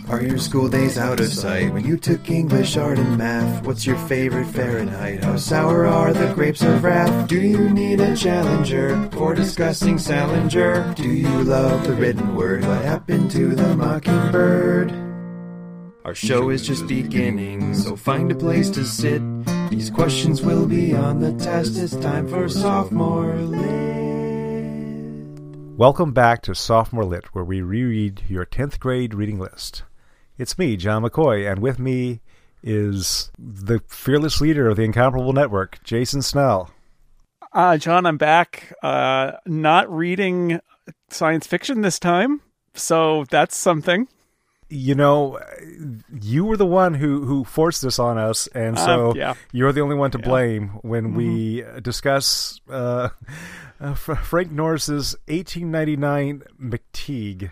Are your school days out of sight? When you took English, art, and math, what's your favorite Fahrenheit? How sour are the grapes of wrath? Do you need a challenger for discussing Salinger? Do you love the written word? What happened to the mockingbird? Our show is just beginning, so find a place to sit. These questions will be on the test. It's time for Sophomore Lit. Welcome back to Sophomore Lit, where we reread your 10th grade reading list. It's me, John McCoy, and with me is the fearless leader of the Incomparable Network, Jason Snell. John, I'm back. Not reading science fiction this time, so that's something. You know, you were the one who forced this on us, and so you're the only one to blame when we discuss Frank Norris's 1899 McTeague.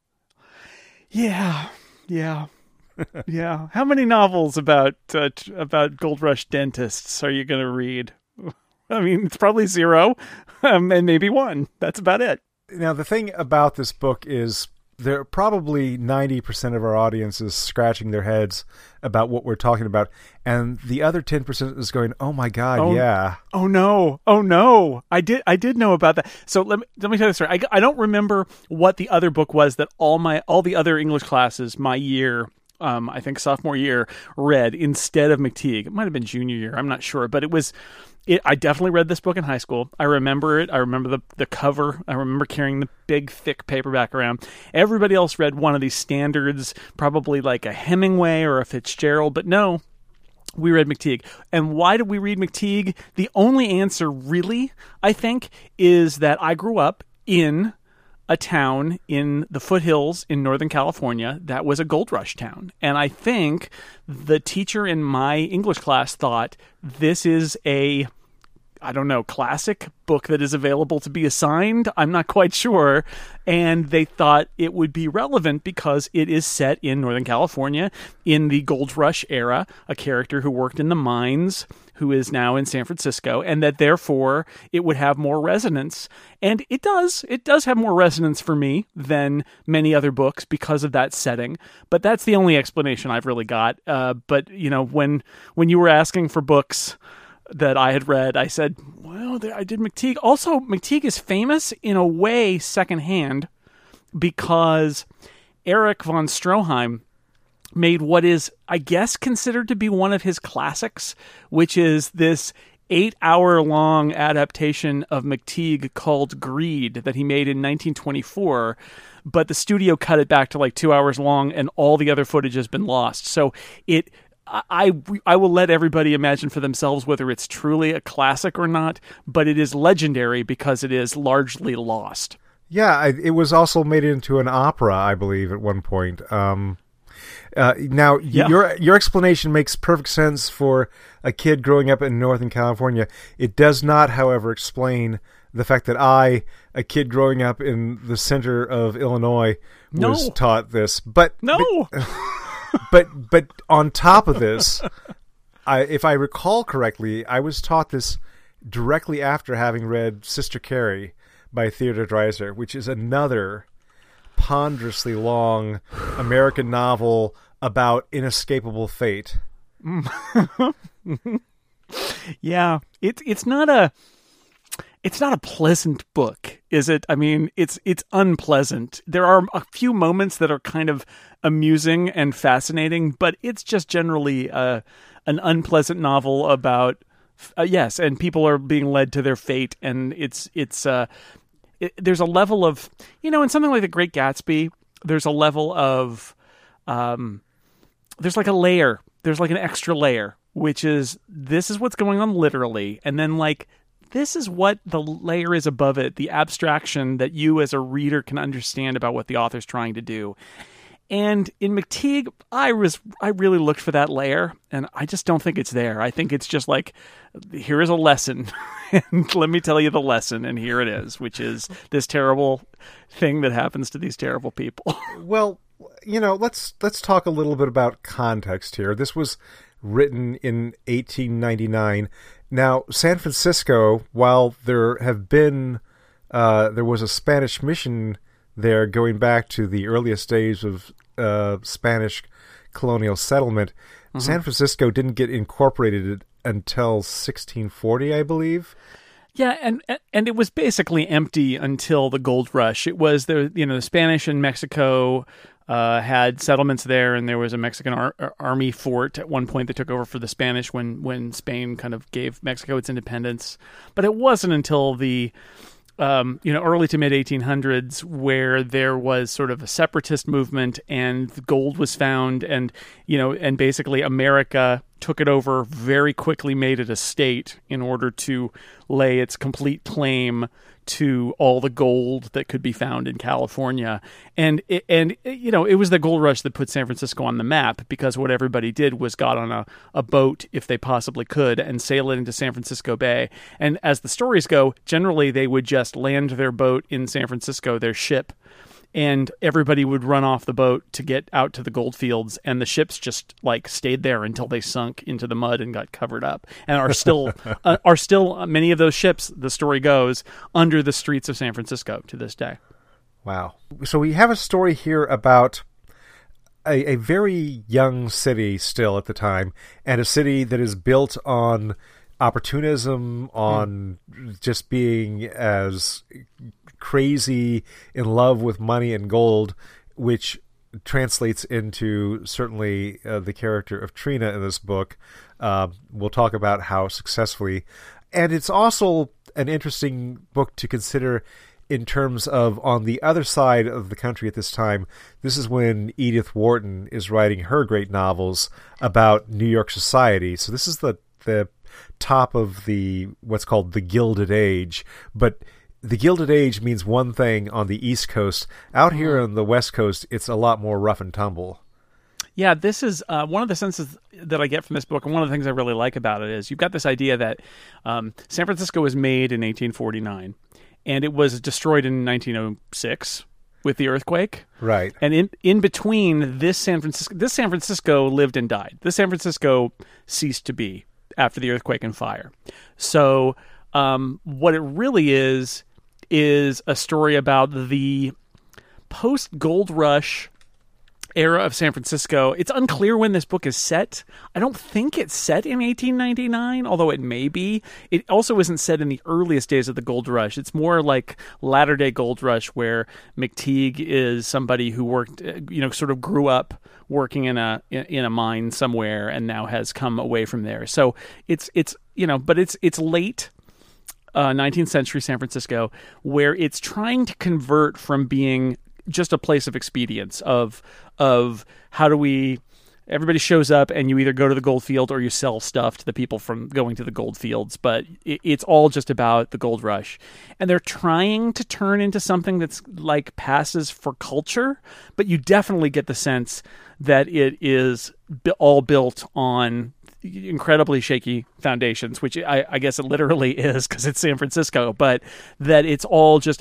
Yeah. How many novels about Gold Rush dentists are you going to read? I mean, it's probably zero, and maybe one. That's about it. Now, the thing about this book is there are probably 90% of our audience is scratching their heads about what we're talking about, and the other 10% is going, "Oh my God, yeah! Oh no! I did know about that." So let me tell you the story. I don't remember what the other book was that all the other English classes my year, I think sophomore year, read instead of McTeague. It might have been junior year. I'm not sure, but it was. I definitely read this book in high school. I remember it. I remember the cover. I remember carrying the big, thick paperback around. Everybody else read one of these standards, probably like a Hemingway or a Fitzgerald, but no, we read McTeague. And why did we read McTeague? The only answer, really, I think, is that I grew up in a town in the foothills in Northern California that was a gold rush town. And I think the teacher in my English class thought this is a, classic book that is available to be assigned. I'm not quite sure. And they thought it would be relevant because it is set in Northern California in the gold rush era, a character who worked in the mines who is now in San Francisco, and that therefore it would have more resonance. And it does. It does have more resonance for me than many other books because of that setting. But that's the only explanation I've really got. But, you know, when you were asking for books that I had read, I said, well, I did McTeague. Also, McTeague is famous in a way secondhand because Erich von Stroheim made what is, I guess, considered to be one of his classics, which is this 8-hour-long adaptation of McTeague called Greed that he made in 1924, but the studio cut it back to like 2 hours long, and all the other footage has been lost. So I will let everybody imagine for themselves whether it's truly a classic or not, but it is legendary because it is largely lost. Yeah, it was also made into an opera, I believe, at one point. Your explanation makes perfect sense for a kid growing up in Northern California. It does not, however, explain the fact that a kid growing up in the center of Illinois, was taught this. But on top of this, if I recall correctly, I was taught this directly after having read Sister Carrie by Theodore Dreiser, which is another ponderously long American novel about inescapable fate. Yeah, it's not a pleasant book, is it? I mean, it's unpleasant. There are a few moments that are kind of amusing and fascinating, but it's just generally an unpleasant novel about and people are being led to their fate, and there's a level of, in something like The Great Gatsby, there's a level of, there's like a layer, there's like an extra layer, which is, this is what's going on literally. And then like, this is what the layer is above it, the abstraction that you as a reader can understand about what the author's trying to do. And in McTeague, I really looked for that layer, and I just don't think it's there. I think it's just like, here is a lesson, and let me tell you the lesson, and here it is, which is this terrible thing that happens to these terrible people. Well, let's talk a little bit about context here. This was written in 1899. Now, San Francisco, while there was a Spanish mission there, going back to the earliest days of Spanish colonial settlement. San Francisco didn't get incorporated until 1640, I believe. Yeah, and it was basically empty until the gold rush. It was the Spanish in Mexico had settlements there, and there was a Mexican army fort at one point that took over for the Spanish when Spain kind of gave Mexico its independence. But it wasn't until the early to mid 1800s where there was sort of a separatist movement, and gold was found, and basically America took it over very quickly, made it a state in order to lay its complete claim to all the gold that could be found in California. And it was the gold rush that put San Francisco on the map, because what everybody did was got on a boat, if they possibly could, and sail it into San Francisco Bay. And as the stories go, generally they would just land their boat in San Francisco, their ship, and everybody would run off the boat to get out to the gold fields, and the ships just stayed there until they sunk into the mud and got covered up, and are still many of those ships, the story goes, under the streets of San Francisco to this day. Wow. So we have a story here about a very young city still at the time, and a city that is built on opportunism, on just being as crazy in love with money and gold, which translates into certainly the character of Trina in this book. We'll talk about how successfully. And it's also an interesting book to consider in terms of, on the other side of the country at this time, this is when Edith Wharton is writing her great novels about New York society. So this is the top of the what's called the Gilded Age, but the Gilded Age means one thing on the East Coast. Out here on the West Coast, it's a lot more rough and tumble. Yeah, this is one of the senses that I get from this book, and one of the things I really like about it is you've got this idea that San Francisco was made in 1849, and it was destroyed in 1906 with the earthquake. Right. And in between, this San Francisco lived and died. This San Francisco ceased to be after the earthquake and fire. So what it really is a story about the post-gold rush era of San Francisco. It's unclear when this book is set. I don't think it's set in 1899, although it may be. It also isn't set in the earliest days of the gold rush. It's more like latter-day gold rush, where McTeague is somebody who worked, sort of grew up working in a mine somewhere and now has come away from there. So it's late 19th century San Francisco, where it's trying to convert from being just a place of expedience, of how do we, everybody shows up and you either go to the gold field or you sell stuff to the people from going to the gold fields, but it's all just about the gold rush. And they're trying to turn into something that's passes for culture, but you definitely get the sense that it is all built on incredibly shaky foundations, which I guess it literally is because it's San Francisco, but that it's all just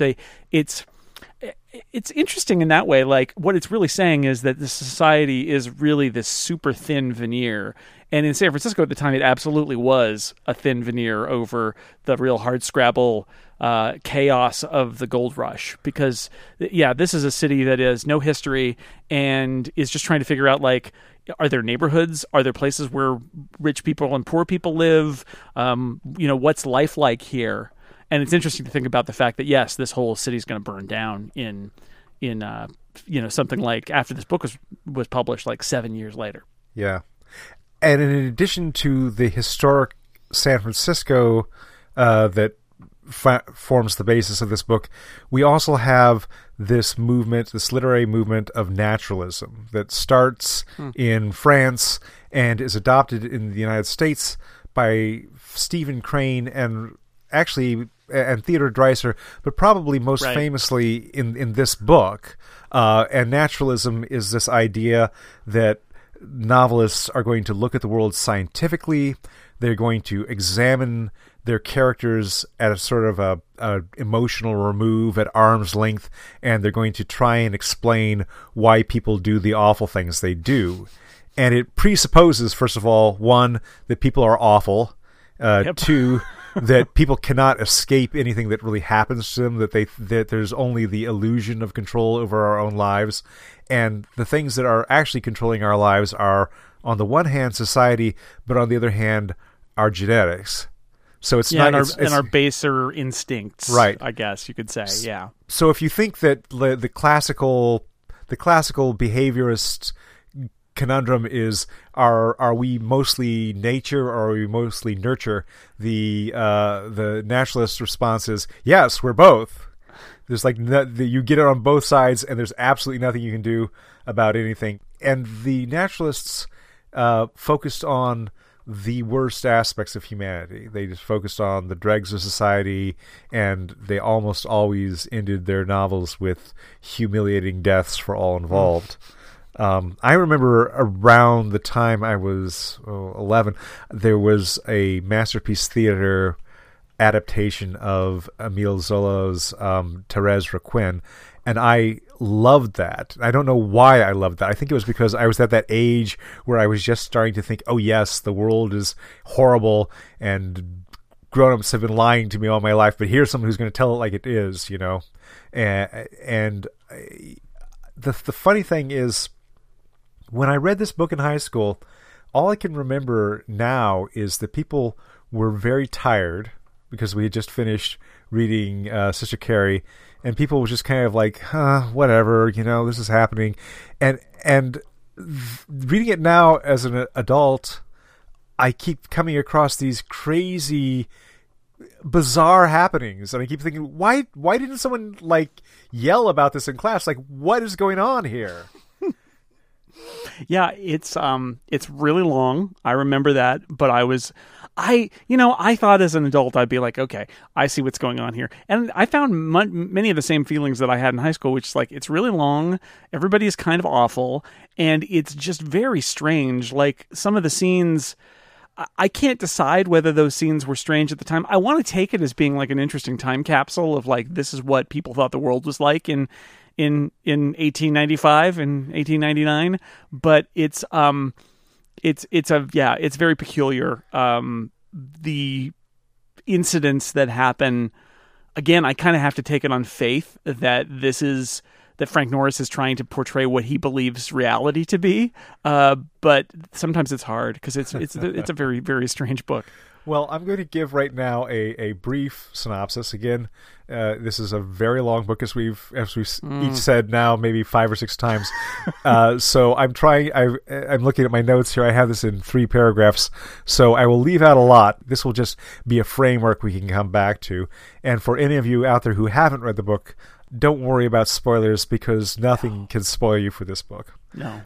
it's interesting in that way. What it's really saying is that the society is really this super thin veneer. And in San Francisco at the time, it absolutely was a thin veneer over the real hardscrabble chaos of the gold rush. Because, this is a city that has no history and is just trying to figure out, are there neighborhoods? Are there places where rich people and poor people live? What's life like here? And it's interesting to think about the fact that, yes, this whole city is going to burn down in something like after this book was published, 7 years later. Yeah. And in addition to the historic San Francisco that forms the basis of this book, we also have this movement, this literary movement of naturalism that starts in France and is adopted in the United States by Stephen Crane and Theodore Dreiser, but probably most famously in this book. And naturalism is this idea that novelists are going to look at the world scientifically. They're going to examine their characters at a sort of a emotional remove at arm's length, and they're going to try and explain why people do the awful things they do. And it presupposes, first of all, one, that people are awful. Two, that people cannot escape anything that really happens to them, that there's only the illusion of control over our own lives, and the things that are actually controlling our lives are, on the one hand, society, but on the other hand, our genetics. So it's not and our baser instincts, right? I guess you could say, yeah. So if you think that the classical behaviorist conundrum is, are we mostly nature or are we mostly nurture, the naturalist response is, yes, we're both. There's you get it on both sides, and there's absolutely nothing you can do about anything. And the naturalists focused on the worst aspects of humanity. They just focused on the dregs of society, and they almost always ended their novels with humiliating deaths for all involved. I remember around the time I was 11, there was a Masterpiece Theater adaptation of Émile Zola's Thérèse Raquin, and I loved that. I don't know why I loved that. I think it was because I was at that age where I was just starting to think, oh yes, the world is horrible and grown-ups have been lying to me all my life, but here's someone who's going to tell it like it is, you know. And the funny thing is, when I read this book in high school, all I can remember now is that people were very tired because we had just finished reading Sister Carrie, and people were just kind of like, whatever, you know, this is happening. And reading it now as an adult, I keep coming across these crazy, bizarre happenings, and I keep thinking, why didn't someone yell about this in class? What is going on here? Yeah, it's really long. I remember that, but I thought as an adult I'd be like, okay, I see what's going on here. And I found many of the same feelings that I had in high school, which is it's really long, everybody is kind of awful, and it's just very strange. Some of the scenes, I can't decide whether those scenes were strange at the time. I want to take it as being an interesting time capsule of this is what people thought the world was like in 1895 and 1899, but it's very peculiar. The incidents that happen, again, I kind of have to take it on faith that that Frank Norris is trying to portray what he believes reality to be. But sometimes it's hard because it's a very, very strange book. Well, I'm going to give right now a brief synopsis. Again, this is a very long book, as we've each said now maybe 5 or 6 times. So I'm looking at my notes here. I have this in 3 paragraphs, so I will leave out a lot. This will just be a framework we can come back to. And for any of you out there who haven't read the book, don't worry about spoilers, because nothing can spoil you for this book. No.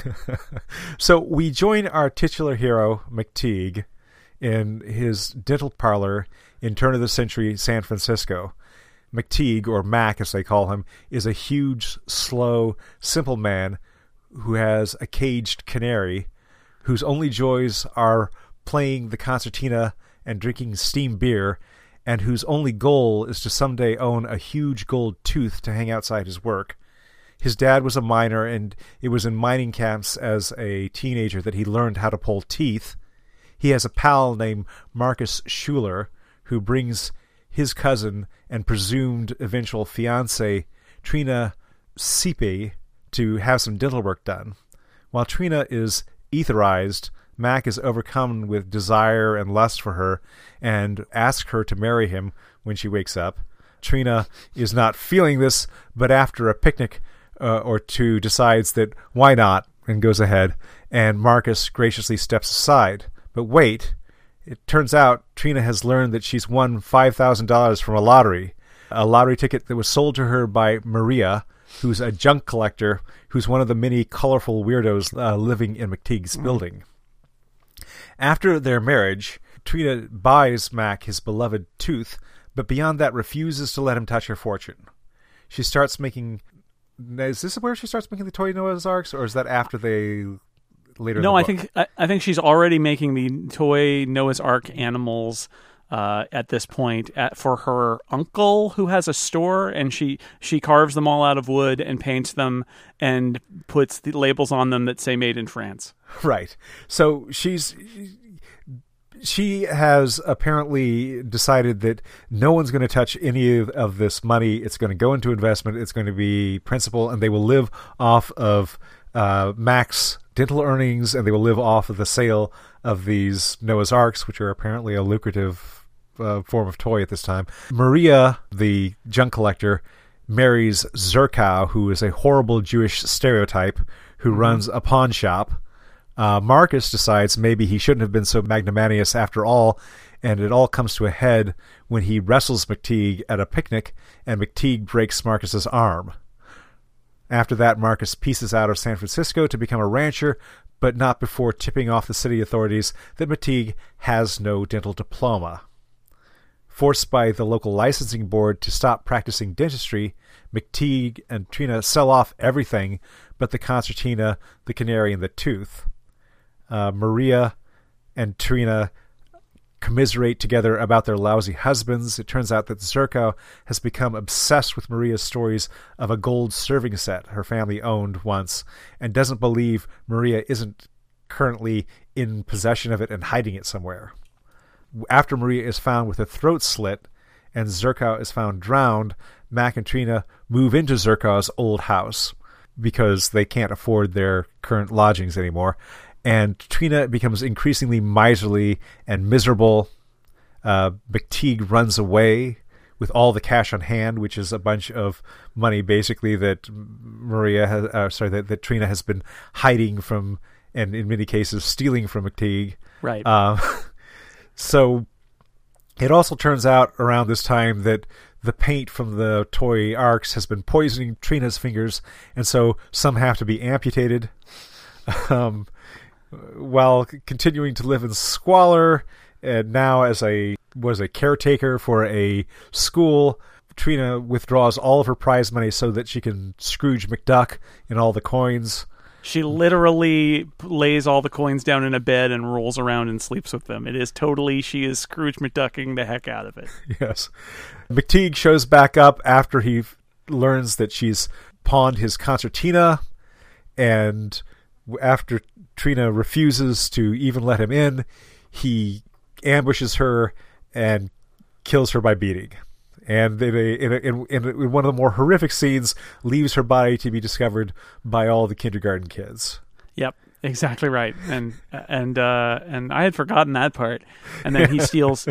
So we join our titular hero, McTeague, in his dental parlor in turn-of-the-century San Francisco. McTeague, or Mac as they call him, is a huge, slow, simple man who has a caged canary whose only joys are playing the concertina and drinking steam beer, and whose only goal is to someday own a huge gold tooth to hang outside his work. His dad was a miner, and it was in mining camps as a teenager that he learned how to pull teeth. He has a pal named Marcus Schuler, who brings his cousin and presumed eventual fiancée, Trina Sipe, to have some dental work done. While Trina is etherized, Mac is overcome with desire and lust for her and asks her to marry him when she wakes up. Trina is not feeling this, but after a picnic or two decides that why not, and goes ahead, and Marcus graciously steps aside. But wait, it turns out Trina has learned that she's won $5,000 from a lottery ticket that was sold to her by Maria, who's a junk collector, who's one of the many colorful weirdos living in McTeague's building. After their marriage, Trina buys Mac his beloved tooth, but beyond that refuses to let him touch her fortune. She starts making... Is this where she starts making the toy Noah's Arks, or is that after they... later? No, in the book? I think she's already making the toy Noah's Ark animals at this point for her uncle, who has a store, and she carves them all out of wood and paints them and puts the labels on them that say "Made in France." Right. So she's she has apparently decided that no one's going to touch any of this money. It's going to go into investment. It's going to be principal, and they will live off of Mac's dental earnings, and they will live off of the sale of these Noah's Arks, which are apparently a lucrative form of toy at this time. Maria, the junk collector, marries Zerkow, who is a horrible Jewish stereotype who runs a pawn shop. Marcus decides maybe he shouldn't have been so magnanimous after all, and it all comes to a head when he wrestles McTeague at a picnic, and McTeague breaks Marcus's arm. After that, Marcus pieces out of San Francisco to become a rancher, but not before tipping off the city authorities that McTeague has no dental diploma. Forced by the local licensing board to stop practicing dentistry, McTeague and Trina sell off everything but the concertina, the canary, and the tooth. Maria and Trina commiserate together about their lousy husbands. It turns out that Zerkow has become obsessed with Maria's stories of a gold serving set her family owned once, and doesn't believe Maria isn't currently in possession of it and hiding it somewhere. After Maria is found with a throat slit and Zerkow is found drowned, Mac and Trina move into Zerkow's old house because they can't afford their current lodgings anymore. And Trina becomes increasingly miserly and miserable. McTeague runs away with all the cash on hand, which is a bunch of money basically that that Trina has been hiding from, and in many cases stealing from McTeague. Right. So it also turns out around this time that the paint from the toy arcs has been poisoning Trina's fingers, and so some have to be amputated. While continuing to live in squalor, and now as a caretaker for a school, Trina withdraws all of her prize money so that she can Scrooge McDuck in all the coins. She literally lays all the coins down in a bed and rolls around and sleeps with them. It is totally, she is Scrooge McDucking the heck out of it. Yes. McTeague shows back up after he learns that she's pawned his concertina, and after Trina refuses to even let him in, he ambushes her and kills her by beating. And in one of the more horrific scenes, leaves her body to be discovered by all the kindergarten kids. Yep, exactly right. And I had forgotten that part. And then he steals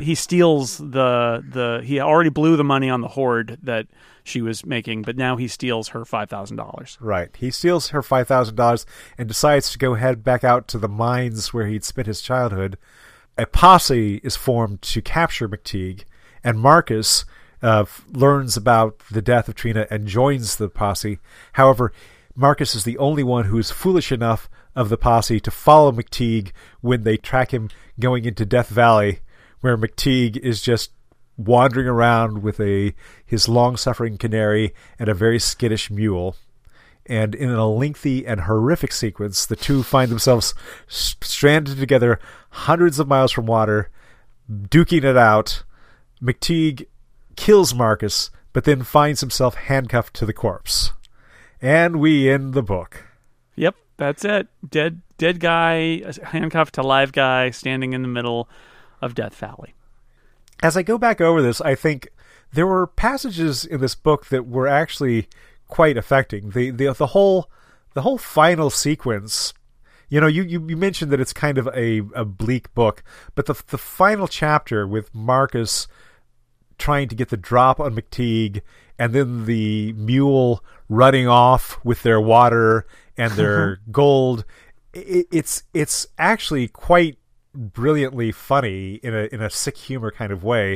the he already blew the money on the hoard that she was making, but now he steals her $5,000. Right. He steals her $5,000 and decides to go head back out to the mines where he'd spent his childhood. A posse is formed to capture McTeague, and Marcus learns about the death of Trina and joins the posse. However, Marcus is the only one who is foolish enough of the posse to follow McTeague when they track him going into Death Valley, where McTeague is just wandering around with his long-suffering canary and a very skittish mule. And in a lengthy and horrific sequence, the two find themselves stranded together hundreds of miles from water, duking it out. McTeague kills Marcus, but then finds himself handcuffed to the corpse. And we end the book. Yep, that's it. Dead guy, handcuffed to live guy, standing in the middle of Death Valley. As I go back over this, I think there were passages in this book that were actually quite affecting. The whole final sequence. You know, you mentioned that it's kind of a bleak book, but the final chapter with Marcus trying to get the drop on McTeague, and then the mule running off with their water and their gold. It's actually quite brilliantly funny in a sick humor kind of way,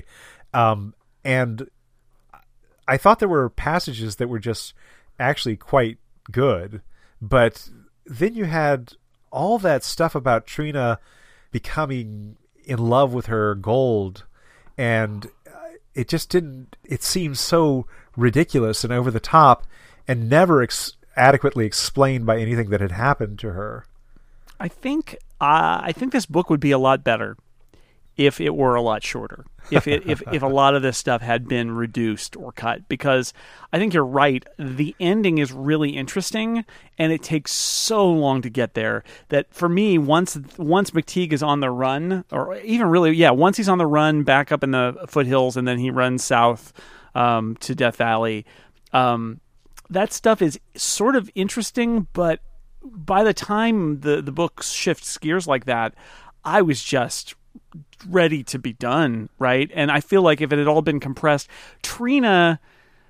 and I thought there were passages that were just actually quite good, but then you had all that stuff about Trina becoming in love with her gold, and it just didn't. It seemed so ridiculous and over the top, and never adequately explained by anything that had happened to her. I think this book would be a lot better if it were a lot shorter. If a lot of this stuff had been reduced or cut, because I think you're right. The ending is really interesting, and it takes so long to get there that for me, once McTeague is on the run, or even really, once he's on the run back up in the foothills, and then he runs south to Death Valley, that stuff is sort of interesting. But by the time the book shifts gears like that, I was just ready to be done, right? And I feel like if it had all been compressed, Trina's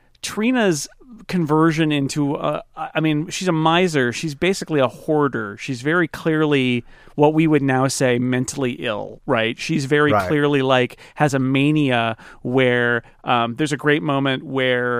conversion into she's a miser. She's basically a hoarder. She's very clearly what we would now say mentally ill, right? She's very clearly like has a mania where there's a great moment where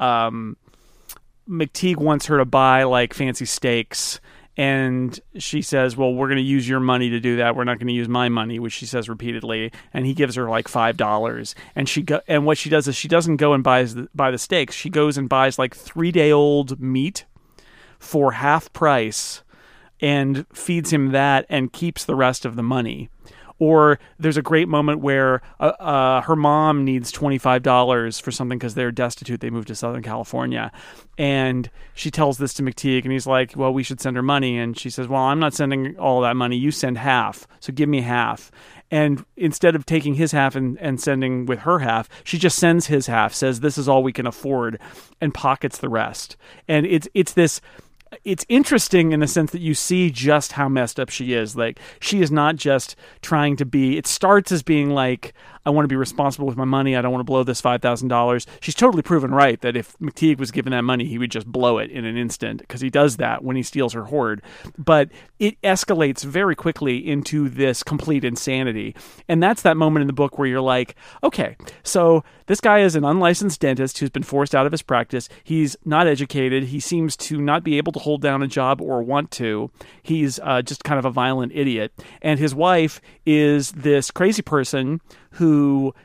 McTeague wants her to buy like fancy steaks, and she says, well, we're going to use your money to do that. We're not going to use my money, which she says repeatedly. And he gives her like $5. And what she does is she doesn't go and buy the steaks. She goes and buys like 3-day-old meat for half price and feeds him that and keeps the rest of the money. Or there's a great moment where her mom needs $25 for something because they're destitute. They moved to Southern California. And she tells this to McTeague, and he's like, well, we should send her money. And she says, well, I'm not sending all that money. You send half. So give me half. And instead of taking his half and sending with her half, she just sends his half, says this is all we can afford, and pockets the rest. And it's interesting in the sense that you see just how messed up she is. Like, she is not just trying to be, it starts as being like, I want to be responsible with my money. I don't want to blow this $5,000. She's totally proven right that if McTeague was given that money, he would just blow it in an instant, because he does that when he steals her hoard. But it escalates very quickly into this complete insanity. And that's that moment in the book where you're like, okay, so this guy is an unlicensed dentist who's been forced out of his practice. He's not educated. He seems to not be able to hold down a job or want to. He's just kind of a violent idiot. And his wife is this crazy person who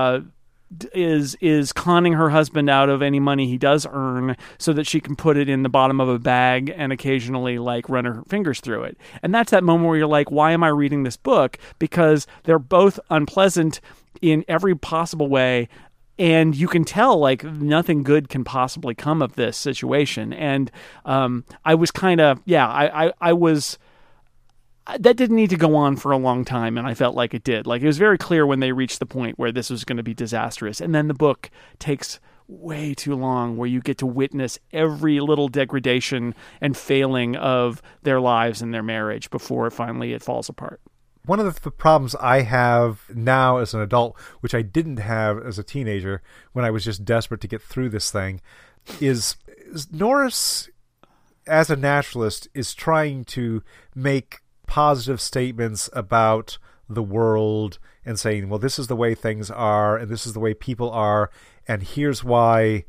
is conning her husband out of any money he does earn so that she can put it in the bottom of a bag and occasionally like run her fingers through it. And that's that moment where you're like, why am I reading this book? Because they're both unpleasant in every possible way. And you can tell, like, nothing good can possibly come of this situation. And I was kind of, I was... That didn't need to go on for a long time, and I felt like it did. Like, it was very clear when they reached the point where this was going to be disastrous. And then the book takes way too long, where you get to witness every little degradation and failing of their lives and their marriage before finally it falls apart. One of the problems I have now as an adult, which I didn't have as a teenager when I was just desperate to get through this thing, is Norris, as a naturalist, is trying to make positive statements about the world and saying, well, this is the way things are, and this is the way people are, and here's why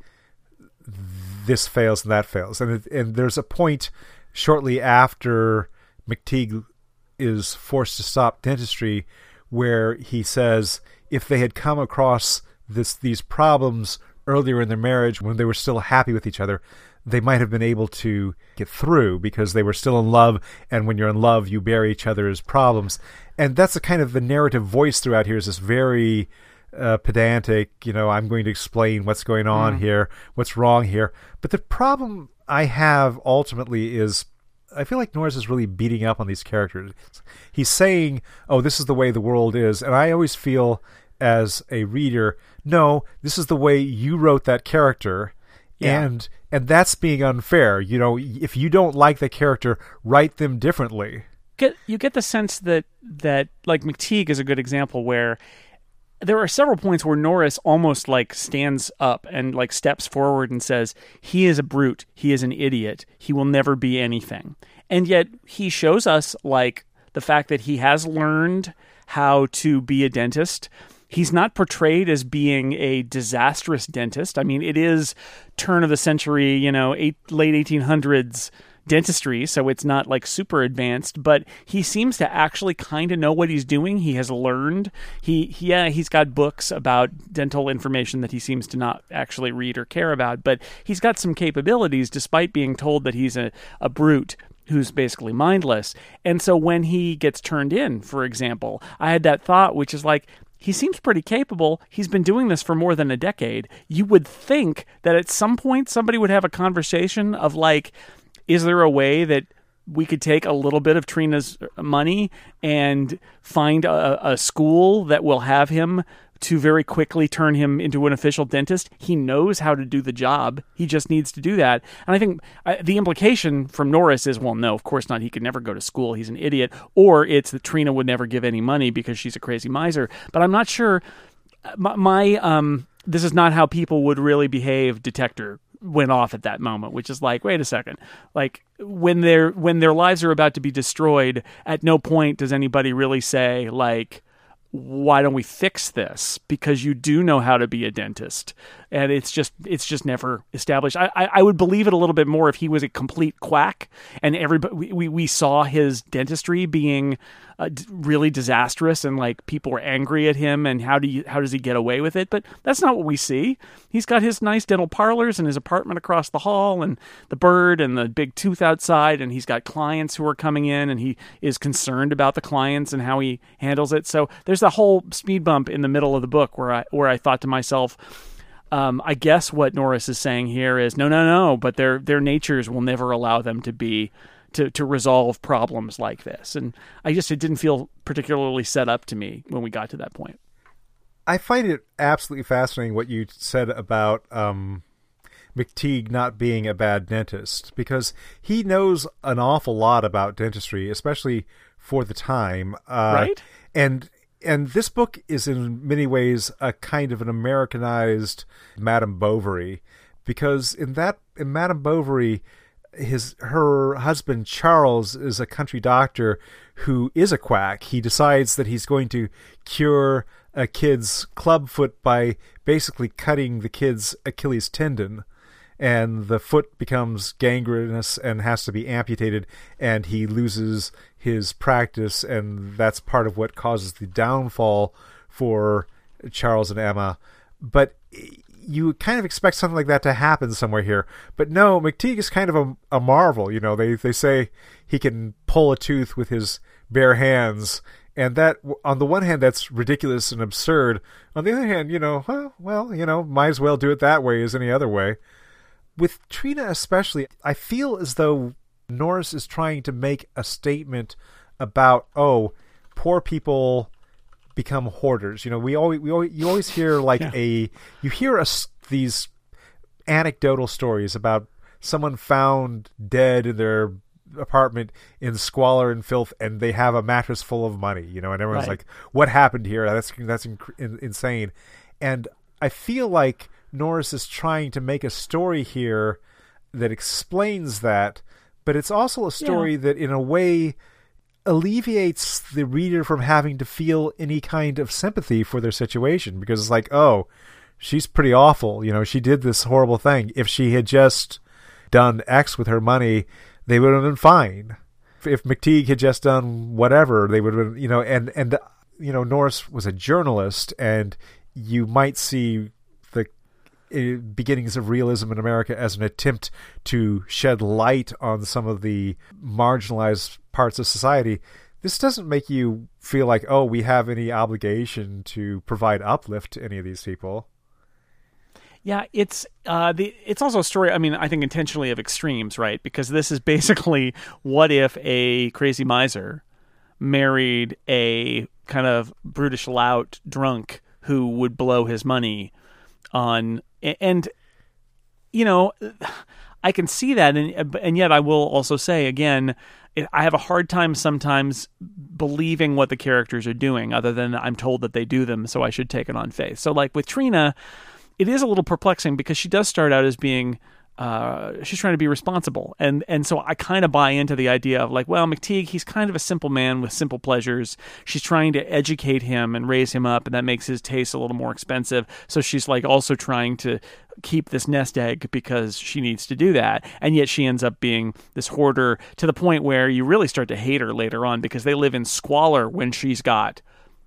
this fails and that fails. And there's a point shortly after McTeague is forced to stop dentistry where he says if they had come across these problems earlier in their marriage when they were still happy with each other, they might have been able to get through because they were still in love, and when you're in love, you bear each other's problems. And that's the kind of the narrative voice throughout here is this very pedantic, I'm going to explain what's going on here, what's wrong here. But the problem I have ultimately is I feel like Norris is really beating up on these characters. He's saying, oh, this is the way the world is. And I always feel as a reader, no, this is the way you wrote that character. Yeah. And that's being unfair. If you don't like the character, write them differently. You get the sense that like McTeague is a good example where there are several points where Norris almost like stands up and like steps forward and says, he is a brute. He is an idiot. He will never be anything. And yet he shows us like the fact that he has learned how to be a dentist. He's not portrayed as being a disastrous dentist. I mean, it is turn of the century, late 1800s dentistry, so it's not like super advanced, but he seems to actually kind of know what he's doing. He has learned. He's got books about dental information that he seems to not actually read or care about, but he's got some capabilities despite being told that he's a brute. who's basically mindless. And so when he gets turned in, for example, I had that thought, which is like, he seems pretty capable. He's been doing this for more than a decade. You would think that at some point somebody would have a conversation of like, is there a way that we could take a little bit of Trina's money and find a school that will have him to very quickly turn him into an official dentist? He knows how to do the job. He just needs to do that. And I think the implication from Norris is, well, no, of course not. He could never go to school. He's an idiot. Or it's that Trina would never give any money because she's a crazy miser. But I'm not sure. This is not how people would really behave detector went off at that moment, which is like, wait a second. Like when their lives are about to be destroyed, at no point does anybody really say like, why don't we fix this? Because you do know how to be a dentist. And it's just never established. I would believe it a little bit more if he was a complete quack and everybody, we saw his dentistry being really disastrous and like people were angry at him and how does he get away with it? But that's not what we see. He's got his nice dental parlors and his apartment across the hall and the bird and the big tooth outside, and he's got clients who are coming in and he is concerned about the clients and how he handles it. So there's a whole speed bump in the middle of the book where I thought to myself, I guess what Norris is saying here is no, but their natures will never allow them to resolve problems like this. And it didn't feel particularly set up to me when we got to that point. I find it absolutely fascinating what you said about McTeague not being a bad dentist, because he knows an awful lot about dentistry, especially for the time. Right? And this book is in many ways a kind of an Americanized Madame Bovary, because in Madame Bovary, her husband Charles is a country doctor who is a quack. He decides that he's going to cure a kid's clubfoot by basically cutting the kid's Achilles tendon, and the foot becomes gangrenous and has to be amputated, and he loses his practice, and that's part of what causes the downfall for Charles and Emma. But you kind of expect something like that to happen somewhere here. But no, McTeague is kind of a marvel. You know, they say he can pull a tooth with his bare hands, and that, on the one hand, that's ridiculous and absurd. On the other hand, might as well do it that way as any other way. With Trina especially, I feel as though Norris is trying to make a statement about, poor people become hoarders. You know, you always hear these anecdotal stories about someone found dead in their apartment in squalor and filth, and they have a mattress full of money. You know, and everyone's like, "What happened here? That's insane." And I feel like Norris is trying to make a story here that explains that, but it's also a story that, in a way, alleviates the reader from having to feel any kind of sympathy for their situation, because it's like, oh, she's pretty awful. You know, she did this horrible thing. If she had just done X with her money, they would have been fine. If McTeague had just done whatever, they would have been, and Norris was a journalist, and you might see the beginnings of realism in America as an attempt to shed light on some of the marginalized parts of society. This doesn't make you feel like, oh, we have any obligation to provide uplift to any of these people. Yeah, it's also a story, I mean, I think intentionally of extremes, right? Because this is basically, what if a crazy miser married a kind of brutish lout drunk who would blow his money on, and I can see that, and yet I will also say, again, I have a hard time sometimes believing what the characters are doing, other than I'm told that they do them, so I should take it on faith. So like with Trina, it is a little perplexing because she does start out as being, she's trying to be responsible. And so I kind of buy into the idea of like, well, McTeague, he's kind of a simple man with simple pleasures. She's trying to educate him and raise him up, and that makes his taste a little more expensive. So she's like also trying to keep this nest egg because she needs to do that. And yet she ends up being this hoarder to the point where you really start to hate her later on, because they live in squalor when she's got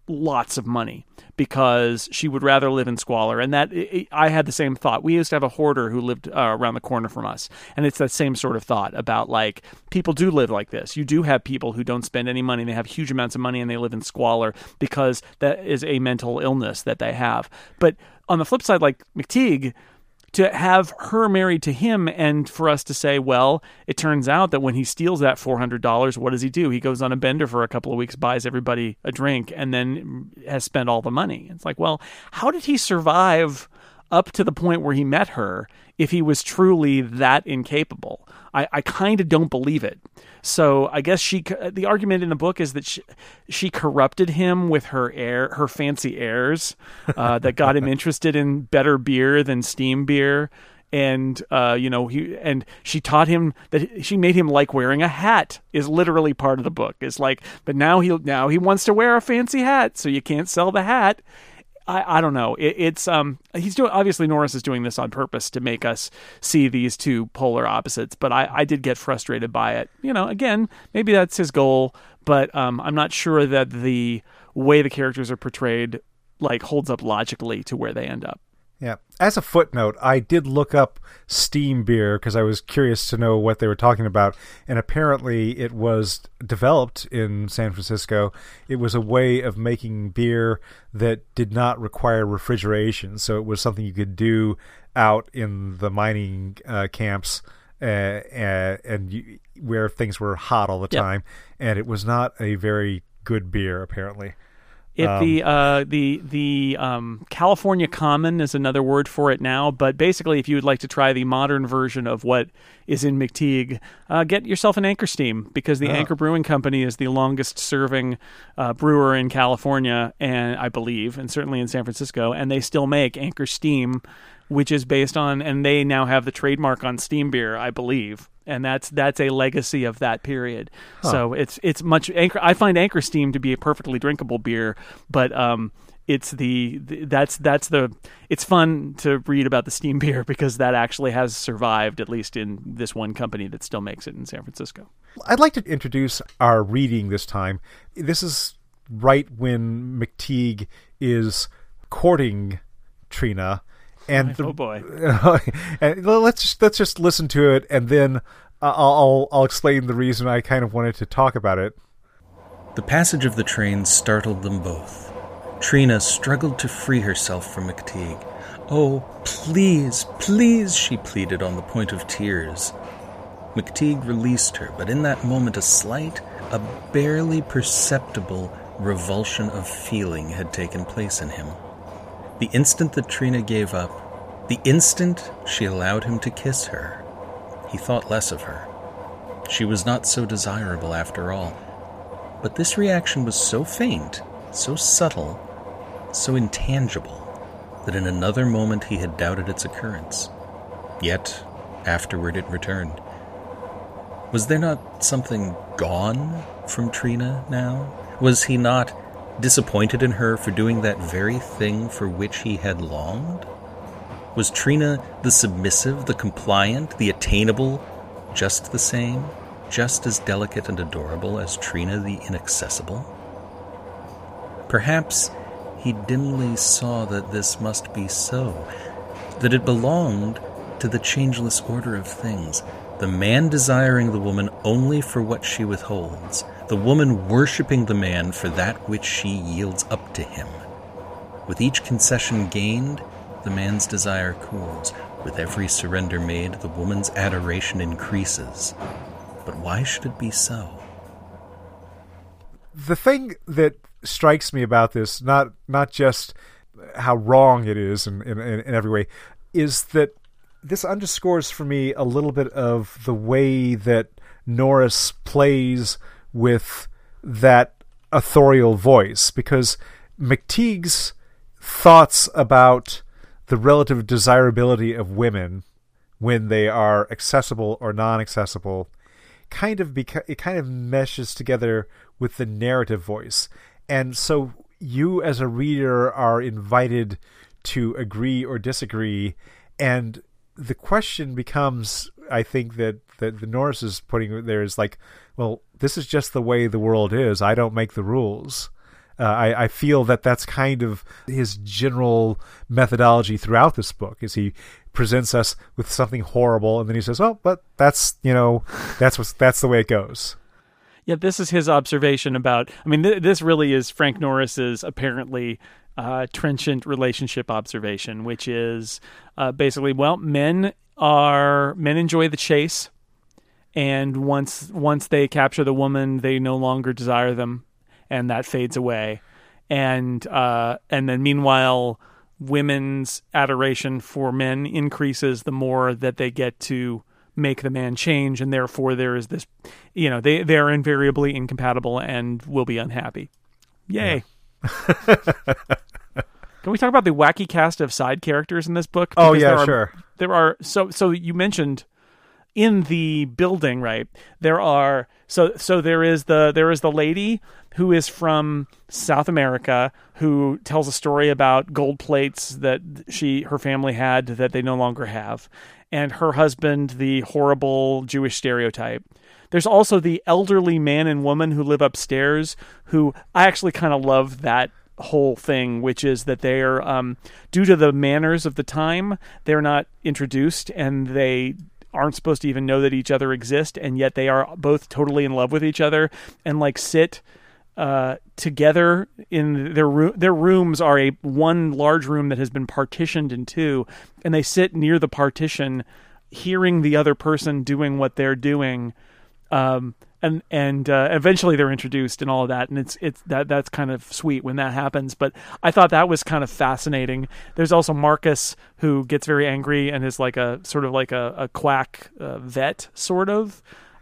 lots of money because she would rather live in squalor. And that I had the same thought. We used to have a hoarder who lived around the corner from us, and it's that same sort of thought about like people do live like this. You do have people who don't spend any money, they have huge amounts of money, and they live in squalor because that is a mental illness that they have. But on the flip side, like McTeague, to have her married to him and for us to say, well, it turns out that when he steals that $400, what does he do? He goes on a bender for a couple of weeks, buys everybody a drink, and then has spent all the money. It's like, well, how did he survive up to the point where he met her if he was truly that incapable? I kind of don't believe it. So I guess the argument in the book is that she corrupted him with her fancy airs that got him interested in better beer than steam beer. And she taught him that she made him like wearing a hat is literally part of the book. It's like, but now he wants to wear a fancy hat, so you can't sell the hat. I don't know. He's doing, obviously Norris is doing this on purpose to make us see these two polar opposites, but I did get frustrated by it. Again, maybe that's his goal, but I'm not sure that the way the characters are portrayed like holds up logically to where they end up. Yeah. As a footnote, I did look up steam beer because I was curious to know what they were talking about. And apparently it was developed in San Francisco. It was a way of making beer that did not require refrigeration. So it was something you could do out in the mining camps and where things were hot all the time. And it was not a very good beer, apparently. The California Common is another word for it now, but basically if you would like to try the modern version of what is in McTeague, get yourself an Anchor Steam, because the Anchor Brewing Company is the longest serving brewer in California, and I believe, and certainly in San Francisco, and they still make Anchor Steam, which is based on, and they now have the trademark on steam beer, I believe. And that's a legacy of that period. Huh. So it's much Anchor. I find Anchor Steam to be a perfectly drinkable beer, but it's it's fun to read about the steam beer because that actually has survived, at least in this one company that still makes it in San Francisco. I'd like to introduce our reading this time. This is right when McTeague is courting Trina. And oh boy! And let's just listen to it, and then I'll explain the reason I kind of wanted to talk about it. The passage of the train startled them both. Trina struggled to free herself from McTeague. "Oh, please, please," she pleaded on the point of tears. McTeague released her, but in that moment a barely perceptible revulsion of feeling had taken place in him. The instant that Trina gave up, the instant she allowed him to kiss her, he thought less of her. She was not so desirable after all. But this reaction was so faint, so subtle, so intangible, that in another moment he had doubted its occurrence. Yet, afterward it returned. Was there not something gone from Trina now? Was he not disappointed in her for doing that very thing for which he had longed? Was Trina the submissive, the compliant, the attainable, just the same, just as delicate and adorable as Trina the inaccessible? Perhaps he dimly saw that this must be so, that it belonged to the changeless order of things, the man desiring the woman only for what she withholds, the woman worshipping the man for that which she yields up to him. With each concession gained, the man's desire cools. With every surrender made, the woman's adoration increases. But why should it be so? The thing that strikes me about this, not just how wrong it is in every way, is that this underscores for me a little bit of the way that Norris plays with that authorial voice, because McTeague's thoughts about the relative desirability of women when they are accessible or non-accessible kind of meshes together with the narrative voice. And so you as a reader are invited to agree or disagree, and the question becomes, I think, that the Norris is putting there is like, well, this is just the way the world is. I don't make the rules. I feel that that's kind of his general methodology throughout this book, is he presents us with something horrible and then he says, oh, but that's the way it goes. Yeah, this is his observation about, I mean, this really is Frank Norris's apparently trenchant relationship observation, which is basically, well, men enjoy the chase, and once they capture the woman, they no longer desire them, and that fades away. And then meanwhile, women's adoration for men increases the more that they get to make the man change, and therefore there is this, they are invariably incompatible and will be unhappy. Yay. Yeah. Can we talk about the wacky cast of side characters in this book? Because sure. There are so you mentioned in the building, right? There are so there is the lady who is from South America who tells a story about gold plates that her family had that they no longer have, and her husband, the horrible Jewish stereotype. There's also the elderly man and woman who live upstairs, who I actually kind of love that whole thing, which is that they're due to the manners of the time, they're not introduced and they aren't supposed to even know that each other exist, and yet they are both totally in love with each other and like sit together in their room. Their rooms are one large room that has been partitioned in two, and they sit near the partition, hearing the other person doing what they're doing. And eventually they're introduced and all of that, and that's kind of sweet when that happens. But I thought that was kind of fascinating. There's also Marcus, who gets very angry and is like a sort of like a quack vet, sort of,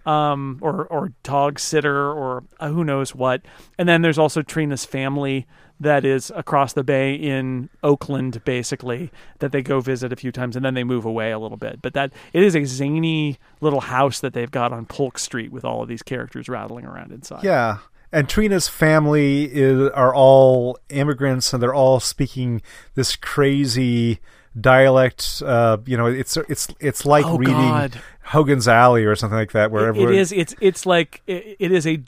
or dog sitter, or who knows what. And then there's also Trina's family that is across the bay in Oakland, basically, that they go visit a few times, and then they move away a little bit. But that it is a zany little house that they've got on Polk Street with all of these characters rattling around inside. Yeah, and Trina's family are all immigrants, and they're all speaking this crazy dialect. It's like reading Hogan's Alley or something like that. Wherever it is, it's like it is a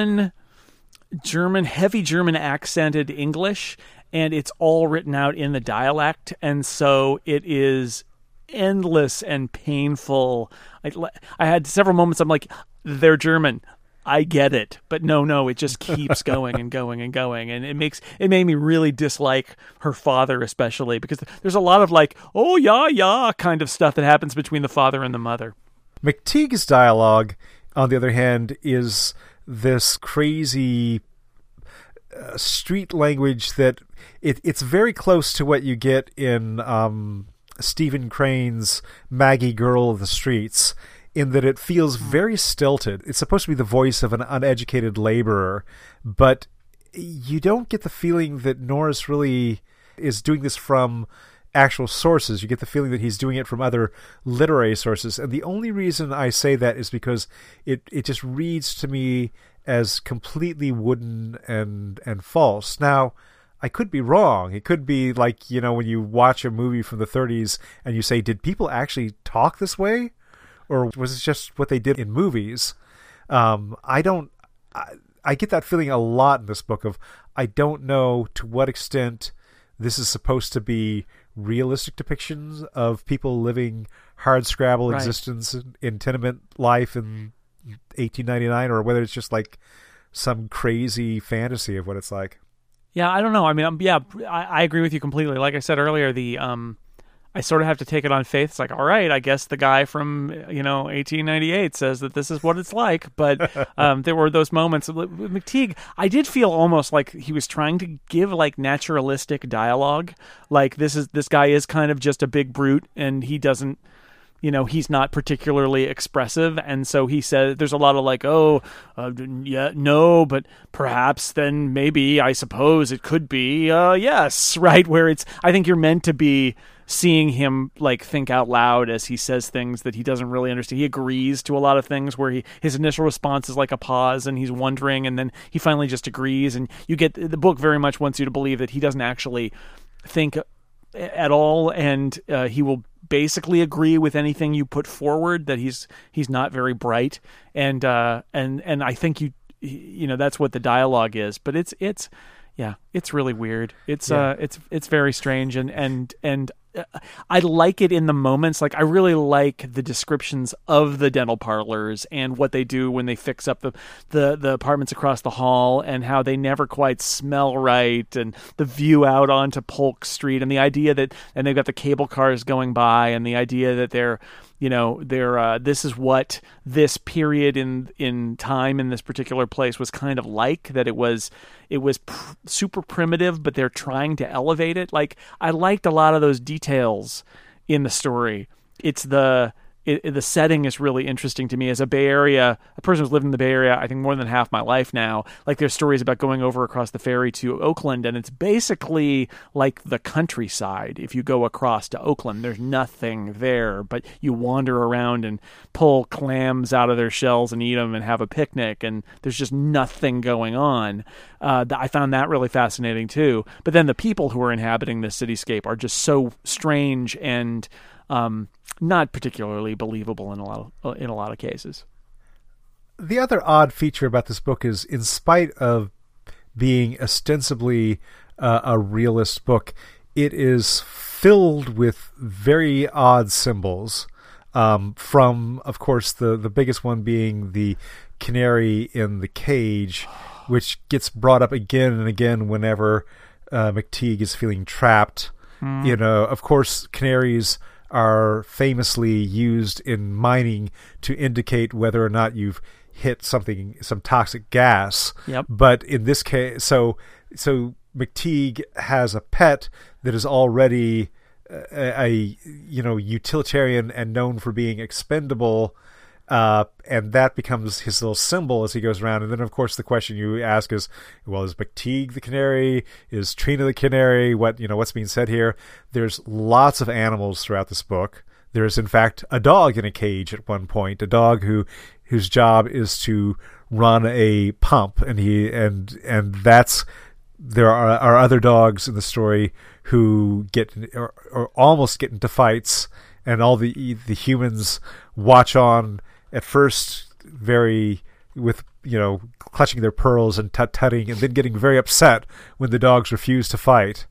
heavy German accented English, and it's all written out in the dialect, and so it is endless and painful. I had several moments I'm like, they're German, I get it, but no, it just keeps going and going and going, and it made me really dislike her father, especially because there's a lot of like, oh yeah kind of stuff that happens between the father and the mother. McTeague's dialogue, on the other hand, is this crazy street language that it's very close to what you get in Stephen Crane's Maggie Girl of the Streets, in that it feels very stilted. It's supposed to be the voice of an uneducated laborer, but you don't get the feeling that Norris really is doing this from actual sources. You get the feeling that he's doing it from other literary sources, and the only reason I say that is because it just reads to me as completely wooden and false. Now, I could be wrong. It could be like, when you watch a movie from the 30s and you say, did people actually talk this way? Or was it just what they did in movies? I get that feeling a lot in this book of, I don't know to what extent this is supposed to be realistic depictions of people living hard-scrabble existence in tenement life in 1899, or whether it's just like some crazy fantasy of what it's like. Yeah, I don't know. I mean, I agree with you completely. Like I said earlier, I sort of have to take it on faith. It's like, all right, I guess the guy from 1898 says that this is what it's like. But there were those moments with McTeague. I did feel almost like he was trying to give like naturalistic dialogue. Like this guy is kind of just a big brute, and he doesn't. He's not particularly expressive, and so he said there's a lot of like, no, but perhaps, then maybe, I suppose it could be, yes, right? Where I think you're meant to be seeing him like think out loud as he says things that he doesn't really understand. He agrees to a lot of things where his initial response is like a pause, and he's wondering, and then he finally just agrees, and you get the book very much wants you to believe that he doesn't actually think at all, and he will basically agree with anything you put forward, that he's not very bright, and I think you know that's what the dialogue is, but it's Yeah, it's really weird. It's Yeah. it's very strange, and I like it in the moments. Like, I really like the descriptions of the dental parlors and what they do when they fix up the apartments across the hall, and how they never quite smell right, and the view out onto Polk Street, and the idea that, and they've got the cable cars going by, and the idea that they're this is what this period in time in this particular place was kind of like, that it was super primitive, but they're trying to elevate it. Like, I liked a lot of those details in the story. It's the setting is really interesting to me as a person who's lived in the Bay Area, I think, more than half my life now. Like, there's stories about going over across the ferry to Oakland, and it's basically like the countryside. If you go across to Oakland, there's nothing there, but you wander around and pull clams out of their shells and eat them and have a picnic, and there's just nothing going on. I found that really fascinating too. But then the people who are inhabiting this cityscape are just so strange and not particularly believable in a lot of cases. The other odd feature about this book is, in spite of being ostensibly a realist book, it is filled with very odd symbols. From, of course, the biggest one being the canary in the cage, which gets brought up again and again whenever McTeague is feeling trapped. Of course, canaries are famously used in mining to indicate whether or not you've hit some toxic gas. Yep. But in this case, so McTeague has a pet that is already a utilitarian and known for being expendable, and that becomes his little symbol as he goes around. And then, of course, the question you ask is, well, is McTeague the canary? Is Trina the canary? What's being said here? There's lots of animals throughout this book. There's, in fact, a dog in a cage at one point, a dog whose job is to run a pump, and that's, there are other dogs in the story who get or almost get into fights, and all the humans watch on at first, very with clutching their pearls and tut-tutting, and then getting very upset when the dogs refuse to fight.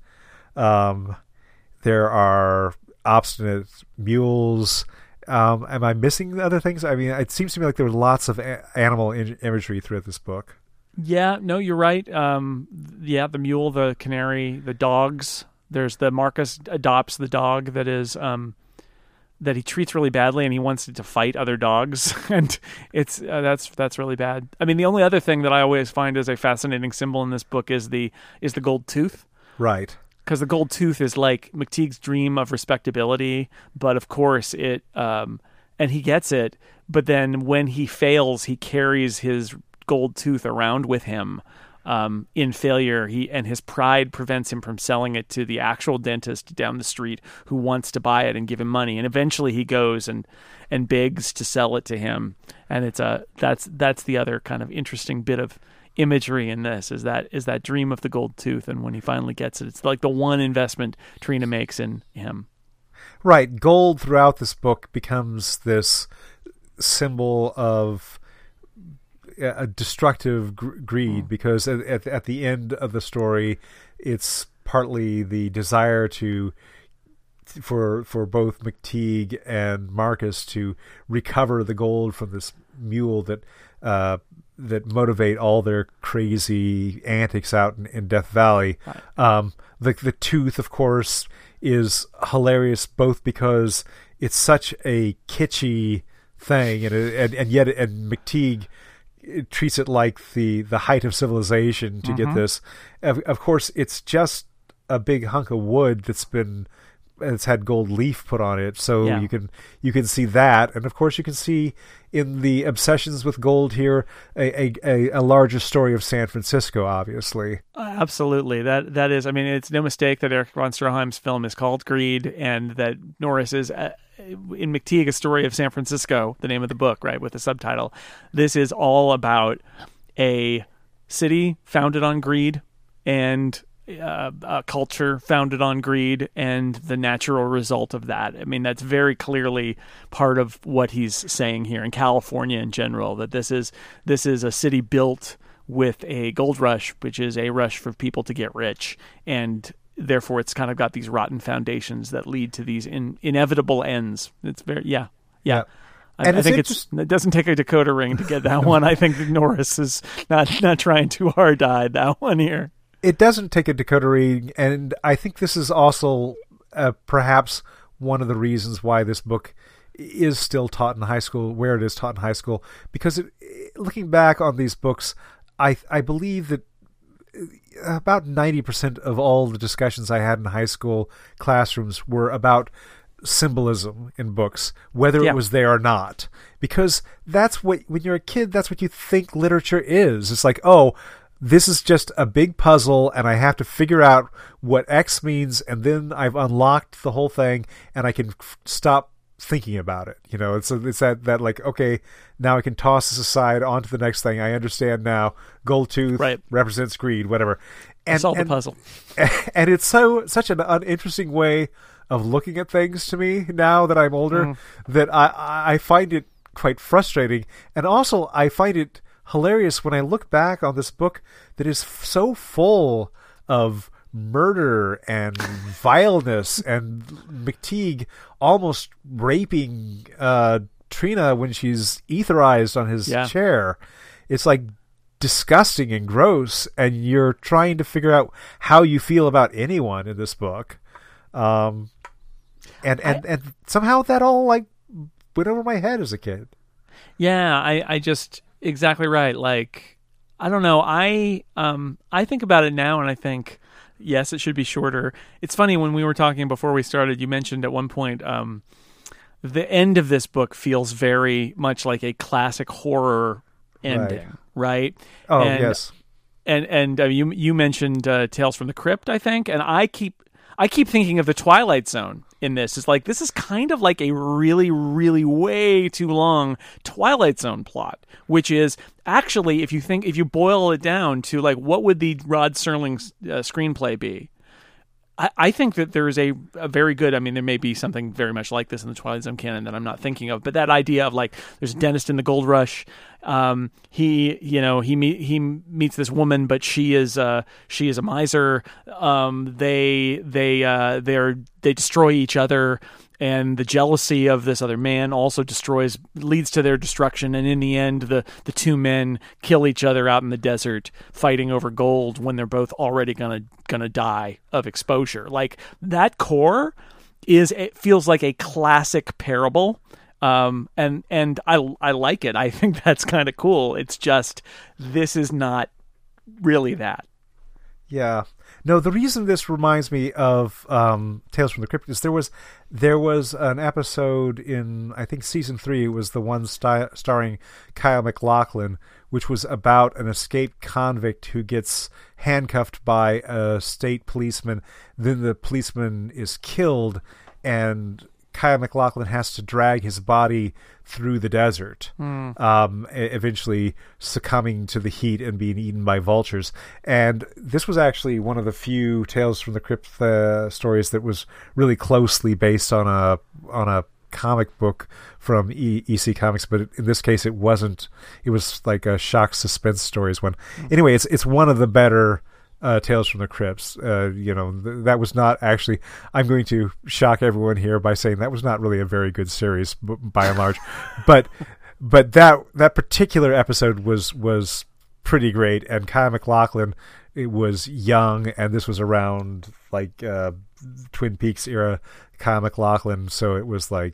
There are obstinate mules. Am I missing other things? I mean, it seems to me like there were lots of animal imagery throughout this book. Yeah, no, you're right. The mule, the canary, the dogs. There's Marcus adopts the dog that is that he treats really badly, and he wants it to fight other dogs, and it's that's really bad. I mean, the only other thing that I always find as a fascinating symbol in this book is the gold tooth. Right. Because the gold tooth is like McTeague's dream of respectability, but of course it, and he gets it, but then when he fails, he carries his gold tooth around with him in failure. And his pride prevents him from selling it to the actual dentist down the street who wants to buy it and give him money. And eventually he goes and begs to sell it to him. And that's the other kind of interesting bit of imagery in this, is that dream of the gold tooth. And when he finally gets it, it's like the one investment Trina makes in him. Right. Gold throughout this book becomes this symbol of a destructive greed, because at the end of the story, it's partly the desire for both McTeague and Marcus to recover the gold from this mule that motivate all their crazy antics out in Death Valley. Right. The tooth, of course, is hilarious, both because it's such a kitschy thing, and yet McTeague treats it like the height of civilization to get this. Of course, it's just a big hunk of wood it's had gold leaf put on it, so yeah. you can see that, and of course you can see in the obsessions with gold here a larger story of San Francisco, obviously. Absolutely, that is. I mean, it's no mistake that Erich von Stroheim's film is called Greed, and that Norris is in McTeague, A Story of San Francisco, the name of the book, right, with the subtitle. This is all about a city founded on greed and a culture founded on greed and the natural result of that. I mean, that's very clearly part of what he's saying here in California in general, that this is a city built with a gold rush, which is a rush for people to get rich, and therefore it's kind of got these rotten foundations that lead to these inevitable ends. It's very yeah. I think it doesn't take a decoder ring to get that one. I think Norris is not trying too hard to hide that one here. It doesn't take a decoder ring, and I think this is also perhaps one of the reasons why this book is still taught in high school, where it is taught in high school, because looking back on these books, I believe that about 90% of all the discussions I had in high school classrooms were about symbolism in books, whether it was there or not, because that's what, when you're a kid, that's what you think literature is. It's like, oh, this is just a big puzzle and I have to figure out what X means, and then I've unlocked the whole thing and I can stop thinking about it. It's that like, okay, now I can toss this aside onto the next thing. I understand now. Gold tooth represents greed, whatever. And solve the puzzle. And it's such an uninteresting way of looking at things to me now that I'm older, that I find it quite frustrating. And also I find it hilarious when I look back on this book that is so full of murder and vileness, and McTeague almost raping Trina when she's etherized on his chair. It's like disgusting and gross, and you're trying to figure out how you feel about anyone in this book. And somehow that all like went over my head as a kid. Yeah, I just exactly right. Like, I don't know. I think about it now and I think, yes, it should be shorter. It's funny, when we were talking before we started, you mentioned at one point the end of this book feels very much like a classic horror ending, right? Oh, yes. And you mentioned Tales from the Crypt, I think, and I keep thinking of the Twilight Zone in this. It's like, this is kind of like a really, really way too long Twilight Zone plot, which is actually, if you boil it down to like, what would the Rod Serling screenplay be? I think that there is a very good, I mean, there may be something very much like this in the Twilight Zone canon that I'm not thinking of, but that idea of like, there's a dentist in the gold rush. He meets this woman, but she is a miser. They destroy each other, and the jealousy of this other man also leads to their destruction. And in the end, the two men kill each other out in the desert, fighting over gold when they're both already gonna die of exposure. Like, that core it feels like a classic parable. And I like it. I think that's kind of cool. It's just, this is not really that. Yeah. No, the reason this reminds me of Tales from the Crypt is there was an episode in, I think, season 3. It was the one starring Kyle MacLachlan, which was about an escaped convict who gets handcuffed by a state policeman. Then the policeman is killed, and Kyle MacLachlan has to drag his body through the desert, eventually succumbing to the heat and being eaten by vultures. And this was actually one of the few Tales from the Crypt stories that was really closely based on a comic book from EC Comics, but in this case it wasn't. It was like a shock suspense stories one. Anyway, it's one of the better Tales from the Crypts. That was not actually, I'm going to shock everyone here by saying that was not really a very good series by and large, but that particular episode was pretty great. And Kyle MacLachlan, it was young, and this was around like Twin Peaks era Kyle MacLachlan, so it was like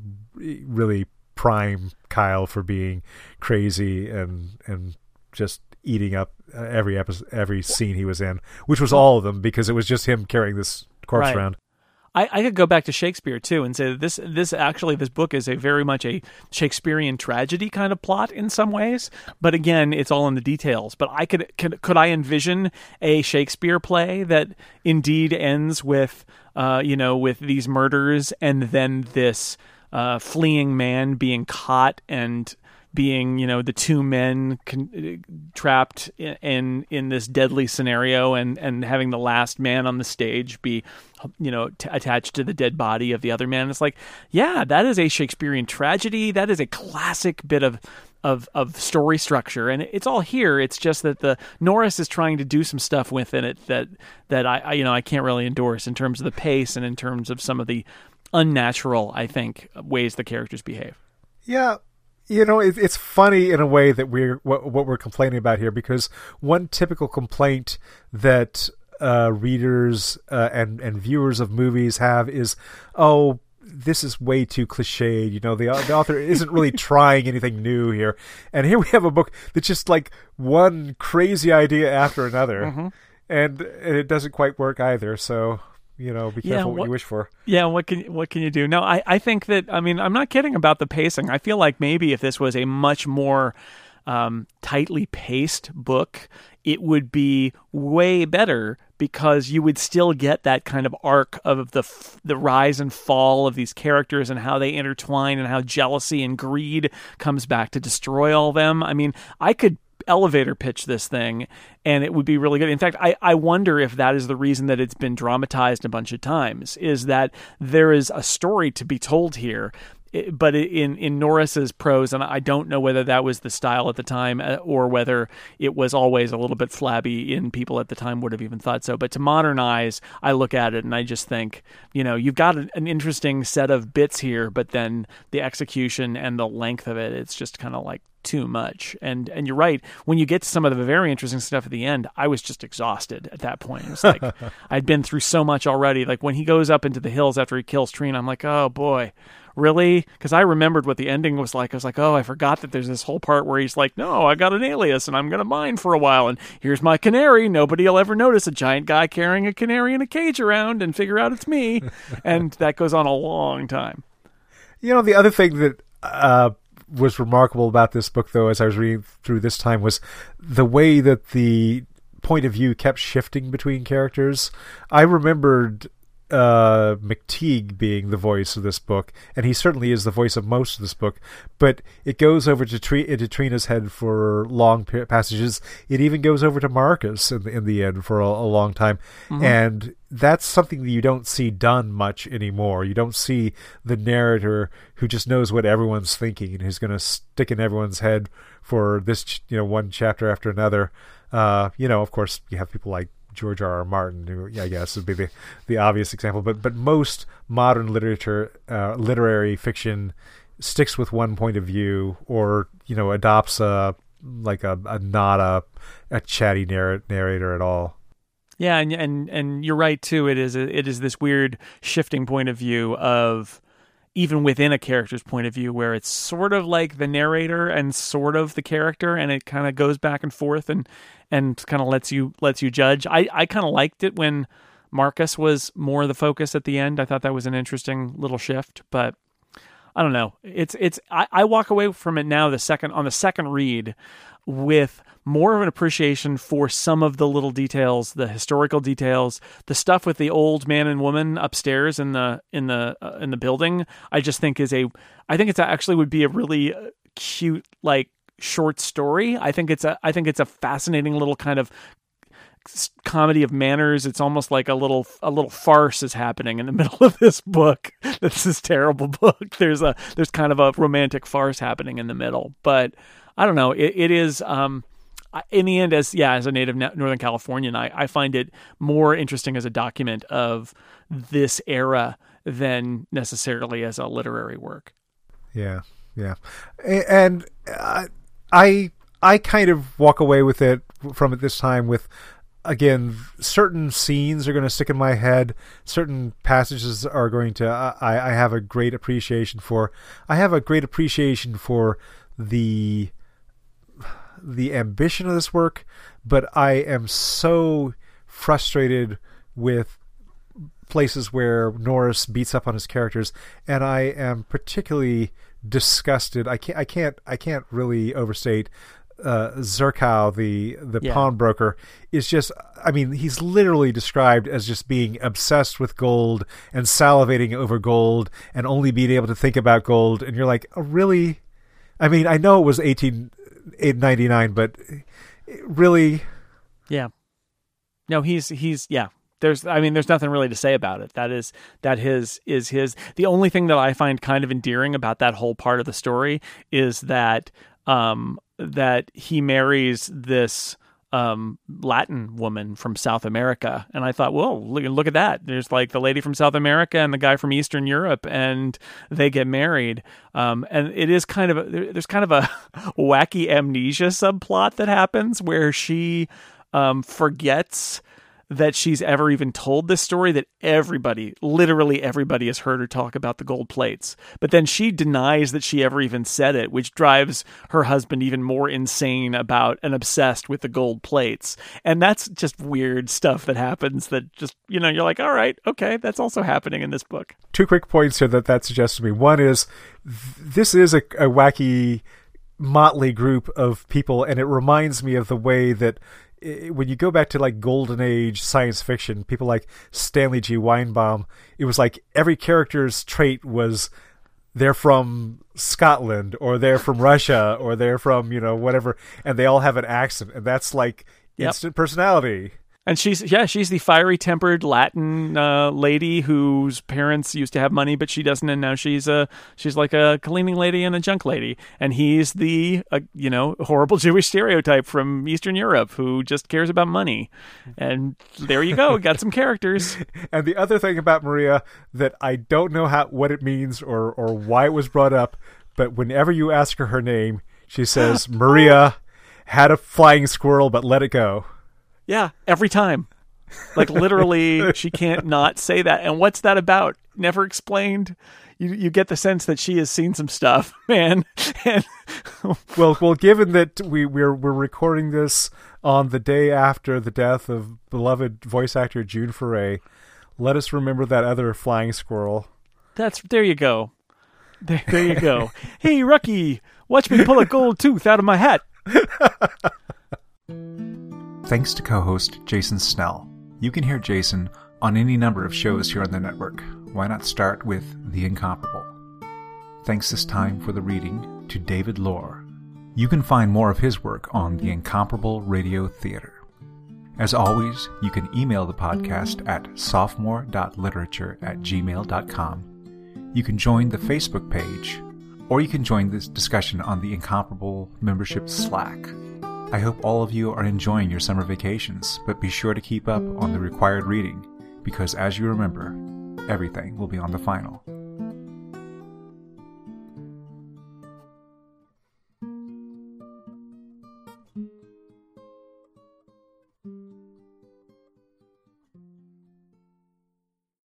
really prime Kyle for being crazy and just eating up every scene he was in, which was all of them, because it was just him carrying this corpse around. I could go back to Shakespeare too and say that this book is a very much a Shakespearean tragedy kind of plot in some ways, but again, it's all in the details. But could I envision a Shakespeare play that indeed ends with with these murders, and then this fleeing man being caught and being, the two men trapped in this deadly scenario, and having the last man on the stage be, attached to the dead body of the other man. It's like, yeah, that is a Shakespearean tragedy. That is a classic bit of of story structure, and it's all here. It's just that the Norris is trying to do some stuff within it that I can't really endorse in terms of the pace and in terms of some of the unnatural, I think, ways the characters behave. Yeah. It's funny in a way that what we're complaining about here, because one typical complaint that readers and viewers of movies have is, oh, this is way too cliched. The author isn't really trying anything new here. And here we have a book that's just like one crazy idea after another, Mm-hmm. and it doesn't quite work either. So, be careful what you wish for. Yeah, what can you do? No, I think that, I'm not kidding about the pacing. I feel like maybe if this was a much more tightly paced book, it would be way better, because you would still get that kind of arc of the rise and fall of these characters and how they intertwine and how jealousy and greed comes back to destroy all of them. I could elevator pitch this thing and it would be really good. In fact, I wonder if that is the reason that it's been dramatized a bunch of times, is that there is a story to be told here. But in Norris's prose, and I don't know whether that was the style at the time or whether it was always a little bit flabby and people at the time would have even thought so. But to modern eyes, I look at it and I just think, you've got an interesting set of bits here, but then the execution and the length of it, it's just kind of like too much. And you're right. When you get to some of the very interesting stuff at the end, I was just exhausted at that point. It was like I'd been through so much already. Like when he goes up into the hills after he kills Trina, I'm like, oh boy. Really? Because I remembered what the ending was like. I was like, oh, I forgot that there's this whole part where he's like, no, I got an alias and I'm going to mine for a while. And here's my canary. Nobody will ever notice a giant guy carrying a canary in a cage around and figure out it's me. And that goes on a long time. The other thing that was remarkable about this book, though, as I was reading through this time, was the way that the point of view kept shifting between characters. I remembered McTeague being the voice of this book, and he certainly is the voice of most of this book, but it goes over into Trina's head for long passages. It even goes over to Marcus in the end for a long time. Mm-hmm. And that's something that you don't see done much anymore. You don't see the narrator who just knows what everyone's thinking and who's going to stick in everyone's head for this, one chapter after another. Of course, you have people like George R.R. Martin, who I guess would be the obvious example, but most modern literary fiction sticks with one point of view, or adopts not a chatty narrator at all. Yeah, and you're right too. It is this weird shifting point of view of, even within a character's point of view, where it's sort of like the narrator and sort of the character, and it kind of goes back and forth and kind of lets you judge. I kind of liked it when Marcus was more the focus at the end. I thought that was an interesting little shift, but I don't know. I walk away from it now on the second read with more of an appreciation for some of the little details, the historical details, the stuff with the old man and woman upstairs in the building. I just think I think it's actually would be a really cute, like, short story. I think it's a fascinating little kind of comedy of manners. It's almost like a little farce is happening in the middle of this book. That's this terrible book. There's kind of a romantic farce happening in the middle, but I don't know. It is, in the end, as a native Northern Californian, I find it more interesting as a document of this era than necessarily as a literary work. Yeah. And I kind of walk away from it this time with, again, certain scenes are going to stick in my head. Certain passages are going to, I have a great appreciation for. I have a great appreciation for the ambition of this work, but I am so frustrated with places where Norris beats up on his characters, and I am particularly disgusted. I can't really overstate Zerkow, the pawnbroker, is just, he's literally described as just being obsessed with gold and salivating over gold and only being able to think about gold, and you're like, oh, really? I know it was 1899, but really? Yeah. No, he's yeah. There's nothing really to say about it. That is his. The only thing that I find kind of endearing about that whole part of the story is that that he marries this Latin woman from South America. And I thought, well, look at that. There's like the lady from South America and the guy from Eastern Europe, and they get married. And it is there's kind of a wacky amnesia subplot that happens where she forgets that she's ever even told this story, that literally everybody has heard her talk about the gold plates. But then she denies that she ever even said it, which drives her husband even more insane about and obsessed with the gold plates. And that's just weird stuff that happens that just, you're like, all right, okay, that's also happening in this book. 2 quick points here that suggests to me. One is, this is a wacky, motley group of people, and it reminds me of the way that when you go back to like golden age science fiction, people like Stanley G. Weinbaum, it was like every character's trait was they're from Scotland, or they're from Russia, or they're from, whatever, and they all have an accent, and that's like instant personality. And she's the fiery-tempered Latin lady whose parents used to have money, but she doesn't, and now she's like a cleaning lady and a junk lady. And he's the horrible Jewish stereotype from Eastern Europe who just cares about money. And there you go, got some characters. And the other thing about Maria that I don't know what it means or why it was brought up, but whenever you ask her name, she says Maria had a flying squirrel but let it go. Yeah, every time. Like, literally, she can't not say that. And what's that about? Never explained. You get the sense that she has seen some stuff, man. And well, given that we're recording this on the day after the death of beloved voice actor June Foray, let us remember that other flying squirrel. There you go. There you go. Hey, Rucky, watch me pull a gold tooth out of my hat. Thanks to co-host Jason Snell. You can hear Jason on any number of shows here on the network. Why not start with The Incomparable? Thanks this time for the reading to David Lohr. You can find more of his work on The Incomparable Radio Theater. As always, you can email the podcast at sophomore.literature@gmail.com. You can join the Facebook page, or you can join this discussion on the Incomparable membership Slack. I hope all of you are enjoying your summer vacations, but be sure to keep up on the required reading, because as you remember, everything will be on the final.